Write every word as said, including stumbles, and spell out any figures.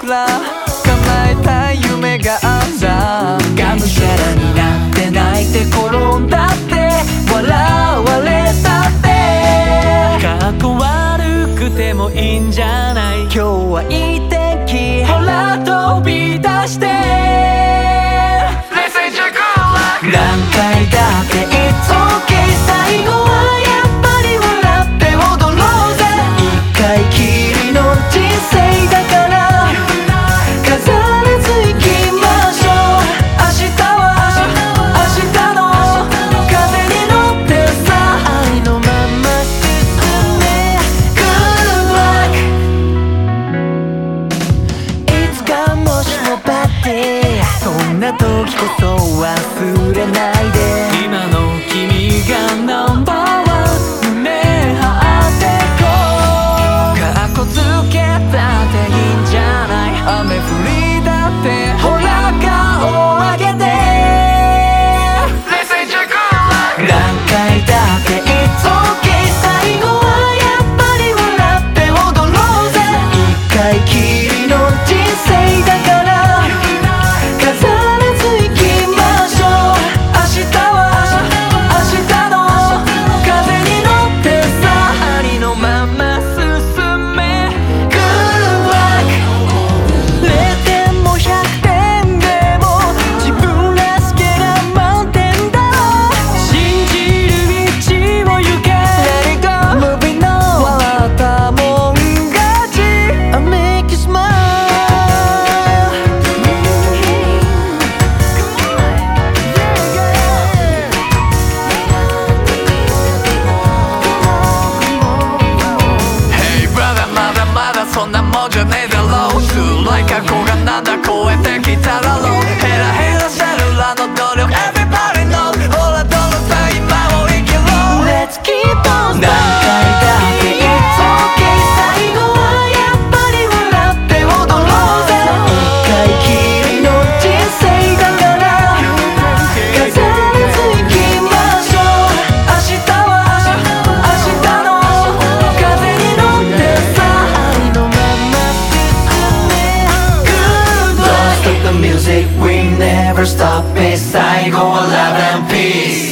ら叶えたい夢があった。 がむしゃらになって泣いて転んだって笑われたってかっこ悪くてもいいんじゃない。 今日はいい天気ほら飛び出して何回だって It's okay 最後はやっぱり笑って踊ろうぜ。一回きりの人生だから飾らず行きましょう。明日は明日の風に乗ってさありのまま進め Good luck いつかもしもバッティそんな時こそ忘れないで今の君がナンバーワン胸張ってこう。かっこつけたっていいんじゃない。雨降りだってほら顔上げて何回だって It's okay 最後はやっぱり笑って踊ろうぜ。一回きりの人生だから飾らず行きましょう。明日は明日の風に乗ってさありのまま進め Good luck れいてんもひゃくてんでも自分らしけが満点だろう。 信じる道を行け Let it go Moving on 笑ったもん勝ち I make you smile Hey brother まだまだそんなもんじゃねえだろう。辛い過去がなんだ超えてきただろう。ヘラヘラシャルラの努力 Everybody knows ほらどのさ今を生きろ Let's keep on 何回だって It's okay 最後はやっぱり笑って踊ろうぜ。一回きりの人生だから飾らず行きましょう。明日は明日の風に乗ってさありのまま進め Good luck Don't stop the music we never stop it 最後は Love and Peace